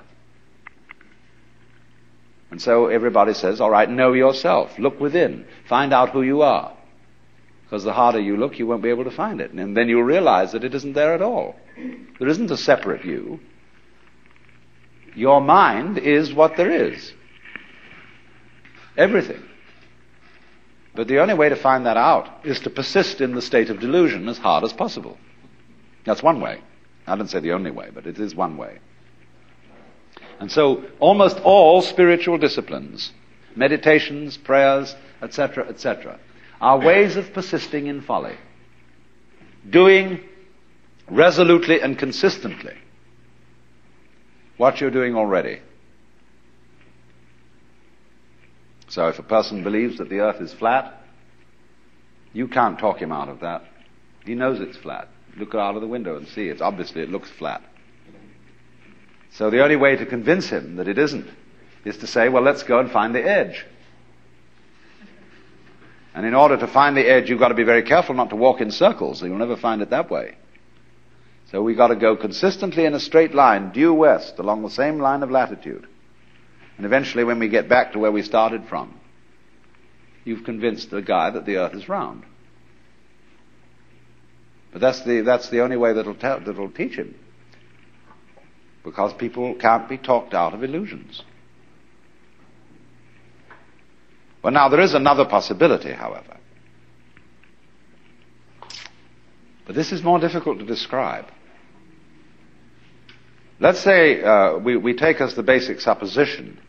And so everybody says, all right, know yourself. Look within. Find out who you are. Because the harder you look, you won't be able to find it. And then you'll realize that it isn't there at all. There isn't a separate you. Your mind is what there is. Everything. But the only way to find that out is to persist in the state of delusion as hard as possible. That's one way. I don't say the only way, but it is one way. And so almost all spiritual disciplines, meditations, prayers, et cetera, et cetera, are ways of persisting in folly. Doing resolutely and consistently what you're doing already. So if a person believes that the earth is flat, you can't talk him out of that. He knows it's flat. Look out of the window and see. It's obviously it looks flat. So the only way to convince him that it isn't is to say, well, let's go and find the edge. And in order to find the edge, you've got to be very careful not to walk in circles, or you'll never find it that way. So we've got to go consistently in a straight line, due west, along the same line of latitude. And eventually, when we get back to where we started from, you've convinced the guy that the earth is round. But that's the, that's the only way that'll, te- that'll teach him. Because people can't be talked out of illusions. Well, now, there is another possibility, however. But this is more difficult to describe. Let's say uh, we, we take as the basic supposition,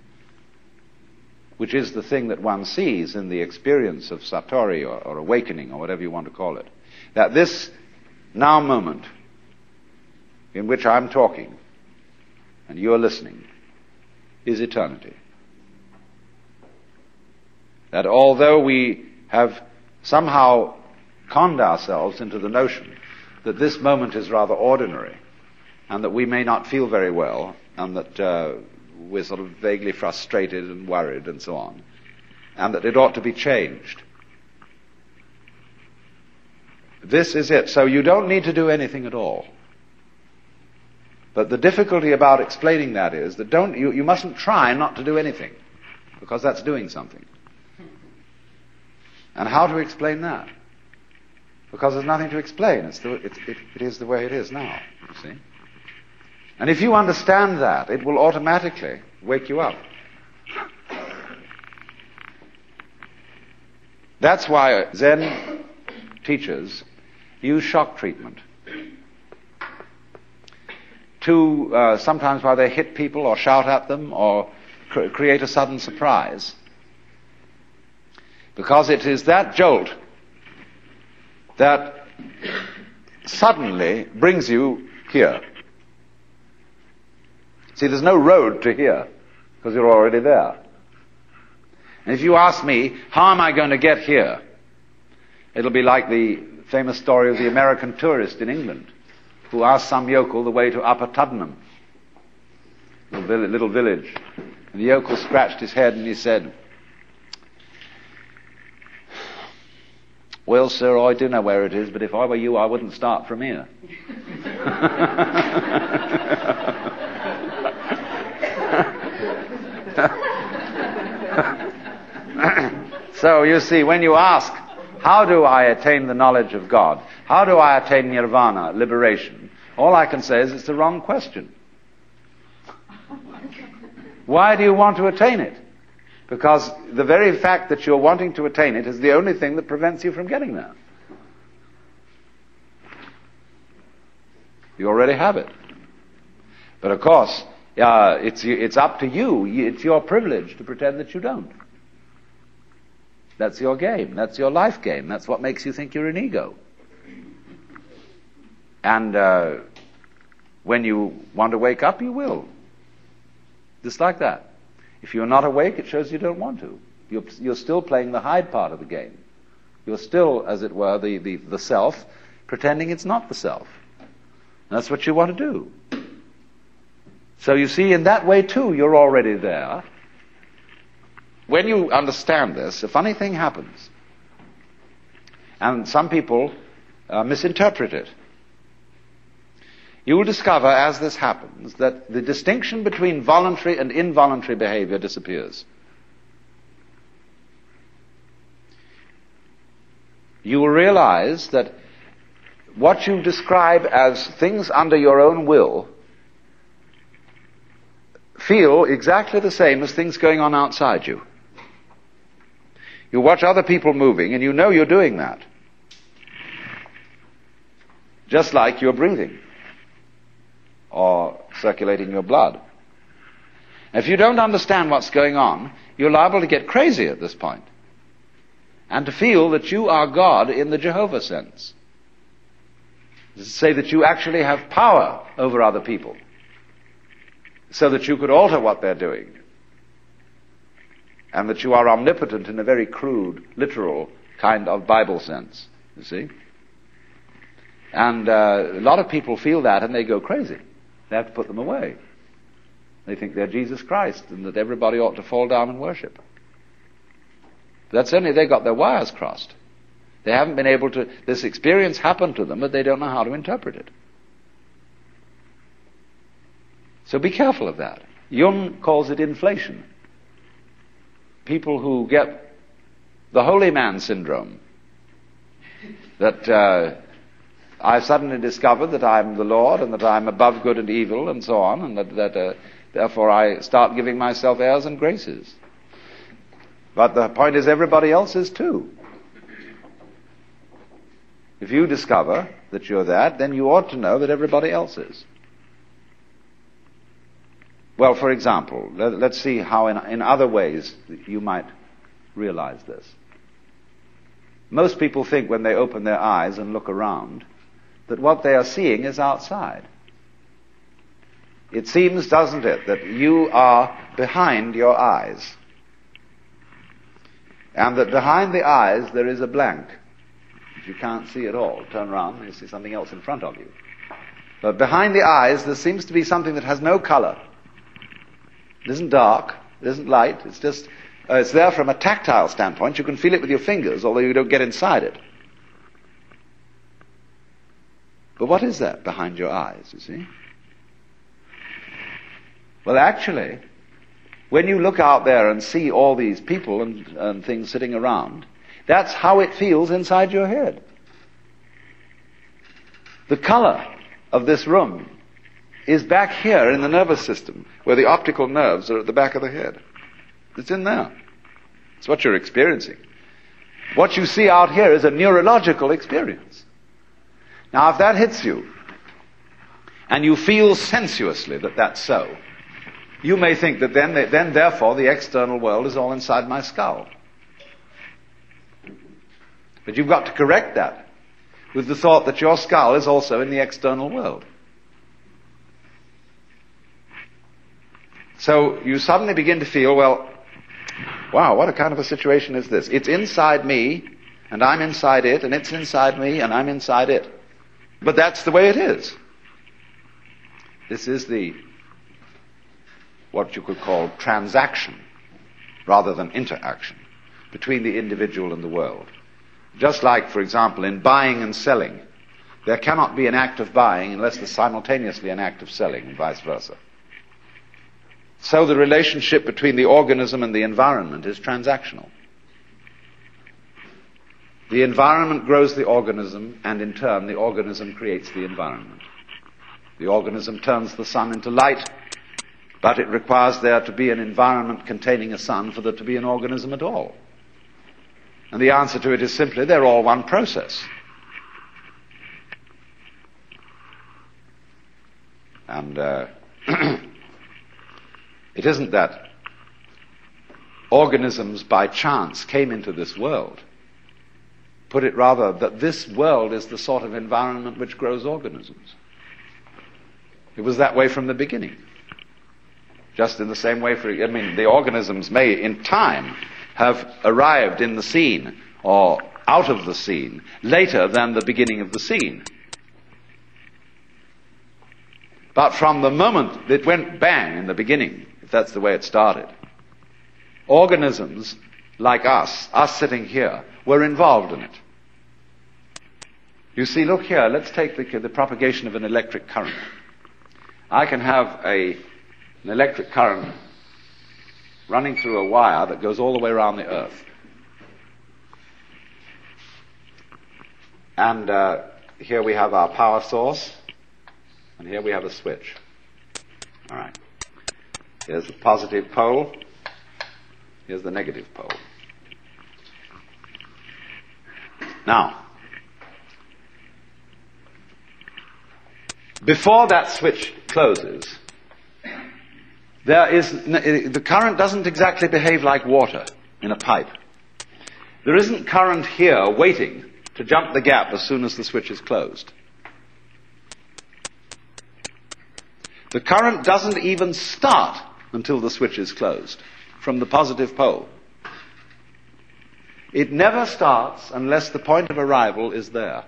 which is the thing that one sees in the experience of Satori or, or awakening or whatever you want to call it, that this now moment in which I'm talking and you're listening is eternity. That although we have somehow conned ourselves into the notion that this moment is rather ordinary and that we may not feel very well and that uh, we're sort of vaguely frustrated and worried and so on, and that it ought to be changed. This is it. So you don't need to do anything at all. But the difficulty about explaining that is that don't you, you mustn't try not to do anything, because that's doing something. And how to explain that? Because there's nothing to explain. It's the, it, it, it is the way it is now, you see. And if you understand that, it will automatically wake you up. That's why Zen teachers use shock treatment to, uh, sometimes while they hit people or shout at them or cr- create a sudden surprise. Because it is that jolt that suddenly brings you here. See, there's no road to here, because you're already there. And if you ask me, how am I going to get here? It'll be like the famous story of the American tourist in England who asked some yokel the way to Upper Tuddenham, little, vill- little village. And the yokel scratched his head and he said, well, sir, I do know where it is, but if I were you, I wouldn't start from here. So, you see, when you ask, how do I attain the knowledge of God? How do I attain nirvana, liberation? All I can say is it's the wrong question. Why do you want to attain it? Because the very fact that you're wanting to attain it is the only thing that prevents you from getting there. You already have it. But of course, uh, it's, it's up to you. It's your privilege to pretend that you don't. That's your game. That's your life game. That's what makes you think you're an ego. And uh, when you want to wake up, you will. Just like that. If you're not awake, it shows you don't want to. You're, you're still playing the hide part of the game. You're still, as it were, the, the, the self, pretending it's not the self. And that's what you want to do. So you see, in that way, too, you're already there. When you understand this, a funny thing happens. And some people uh, misinterpret it. You will discover, as this happens, that the distinction between voluntary and involuntary behavior disappears. You will realize that what you describe as things under your own will feel exactly the same as things going on outside you. You watch other people moving, and you know you're doing that. Just like you're breathing. or circulating your blood. If you don't understand what's going on, you're liable to get crazy at this point, and to feel that you are God in the Jehovah sense. To say that you actually have power over other people, so that you could alter what they're doing, and that you are omnipotent in a very crude, literal kind of Bible sense, you see. And uh, a lot of people feel that and they go crazy. They have to put them away. They think they're Jesus Christ and that everybody ought to fall down and worship. That's only they got their wires crossed. They haven't been able to, this experience happened to them, but they don't know how to interpret it. So be careful of that. Jung calls it inflation. People who get the holy man syndrome, that uh, I've suddenly discovered that I'm the Lord and that I'm above good and evil and so on, and that, that uh, therefore I start giving myself airs and graces. But the point is, everybody else is too. If you discover that you're that, then you ought to know that everybody else is. Well, for example, let, let's see how in, in other ways you might realize this. Most people think when they open their eyes and look around that what they are seeing is outside. It seems, doesn't it, that you are behind your eyes. And that behind the eyes there is a blank, which you can't see at all. Turn around and you see something else in front of you. But behind the eyes there seems to be something that has no color. It isn't dark, it isn't light, it's just, uh, it's there from a tactile standpoint. You can feel it with your fingers, although you don't get inside it. But what is that behind your eyes, you see? Well, actually, when you look out there and see all these people and, and things sitting around, that's how it feels inside your head. The color of this room is back here in the nervous system, where the optical nerves are at the back of the head. It's in there. It's what you're experiencing. What you see out here is a neurological experience. Now, if that hits you, and you feel sensuously that that's so, you may think that then, then therefore, the external world is all inside my skull. But you've got to correct that with the thought that your skull is also in the external world. So you suddenly begin to feel, well, wow, what a kind of a situation is this? It's inside me, and I'm inside it, and it's inside me, and I'm inside it. But that's the way it is. This is the, what you could call transaction, rather than interaction, between the individual and the world. Just like, for example, in buying and selling, there cannot be an act of buying unless there's simultaneously an act of selling, and vice versa. So the relationship between the organism and the environment is transactional. The environment grows the organism, and in turn the organism creates the environment. The organism turns the sun into light, but it requires there to be an environment containing a sun for there to be an organism at all. And the answer to it is simply, they're all one process. And uh, it isn't that organisms by chance came into this world. Put it rather that this world is the sort of environment which grows organisms. It was that way from the beginning. Just in the same way, for, I mean, the organisms may in time have arrived in the scene or out of the scene later than the beginning of the scene. But from the moment it went bang in the beginning, if that's the way it started, organisms like us, us sitting here, were involved in it. You see, look here, let's take the, the propagation of an electric current. I can have a, an electric current running through a wire that goes all the way around the earth. And uh, here we have our power source, and here we have a switch. All right. Here's the positive pole. Here's the negative pole. Now, before that switch closes, there is, the current doesn't exactly behave like water in a pipe. There isn't current here waiting to jump the gap as soon as the switch is closed. The current doesn't even start until the switch is closed from the positive pole. It never starts unless the point of arrival is there.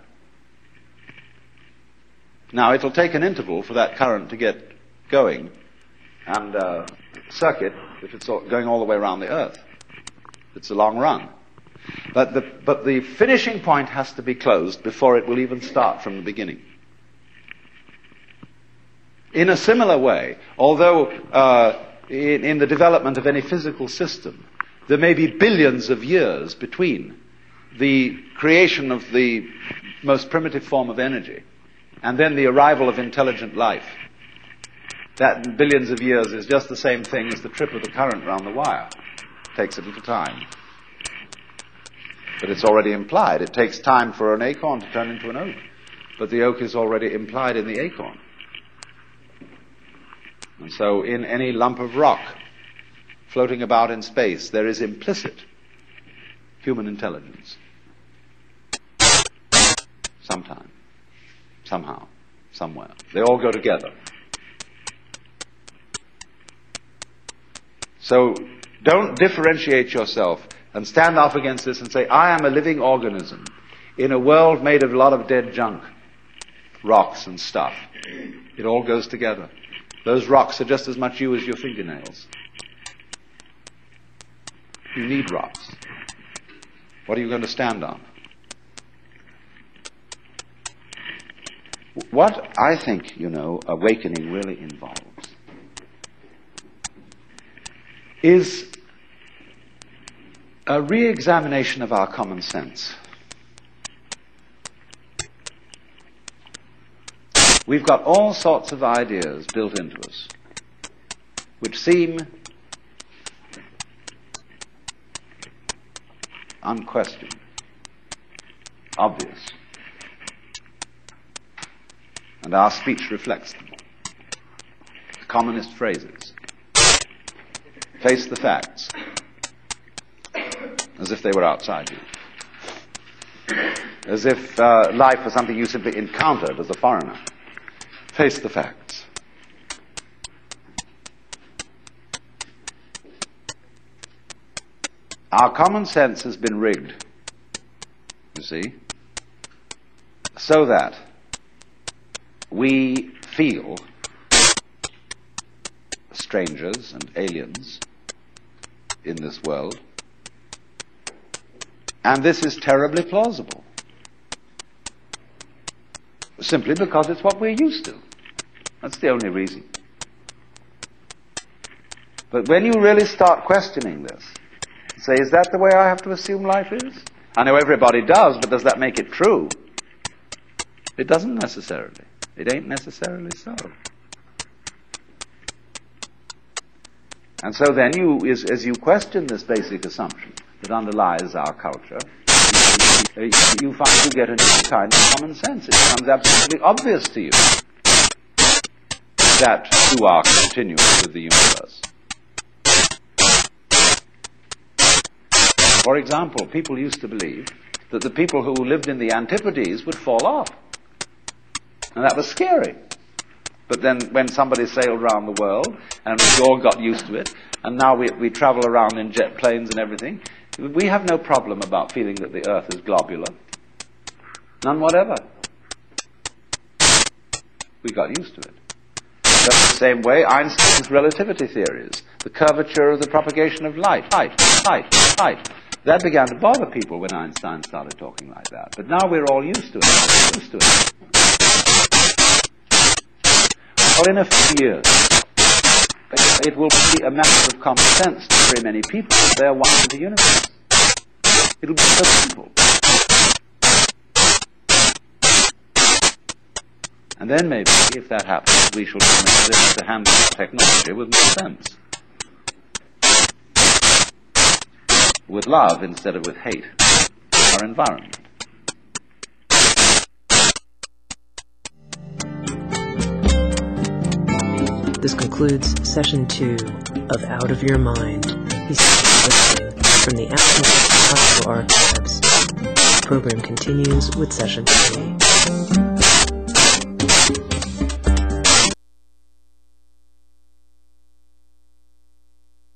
Now, it'll take an interval for that current to get going and uh, circuit if it's going all the way around the Earth. It's a long run. But the, but the finishing point has to be closed before it will even start from the beginning. In a similar way, although uh, in, in the development of any physical system, there may be billions of years between the creation of the most primitive form of energy and then the arrival of intelligent life. That billions of years is just the same thing as the trip of the current round the wire. It takes a little time. But it's already implied. It takes time for an acorn to turn into an oak. But the oak is already implied in the acorn. And so in any lump of rock floating about in space, there is implicit human intelligence. Sometime. Somehow. Somewhere. They all go together. So don't differentiate yourself and stand up against this and say, I am a living organism in a world made of a lot of dead junk, rocks and stuff. It all goes together. Those rocks are just as much you as your fingernails. You need rocks. What are you going to stand on? What I think, you know, awakening really involves is a re-examination of our common sense. We've got all sorts of ideas built into us which seem unquestioned, obvious. And our speech reflects them. The commonest phrases. Face the facts. As if they were outside you. As if uh, life was something you simply encountered as a foreigner. Face the facts. Our common sense has been rigged, you see, so that we feel strangers and aliens in this world. And this is terribly plausible. Simply because it's what we're used to. That's the only reason. But when you really start questioning this, say, is that the way I have to assume life is? I know everybody does, but does that make it true? It doesn't necessarily. It ain't necessarily so. And so then you, as, as you question this basic assumption that underlies our culture, you, you find you get a new kind of common sense. It becomes absolutely obvious to you that you are continuous with the universe. For example, people used to believe that the people who lived in the Antipodes would fall off. And that was scary. But then when somebody sailed around the world, and we all got used to it, and now we, we travel around in jet planes and everything, we have no problem about feeling that the Earth is globular. None whatever. We got used to it. Just the same way Einstein's relativity theories, the curvature of the propagation of light, light, light, light. That began to bother people when Einstein started talking like that. But now we're all used to it. Used to it. Well, in a few years, it will be a matter of common sense to very many people that they're one with the universe. It'll be so simple. And then maybe, if that happens, we shall be in a position to handle technology with more sense. With love instead of with hate. Our environment. This concludes Session two of Out of Your Mind, Essential Listening from the Alan Watts Audio Archives. The program continues with Session three.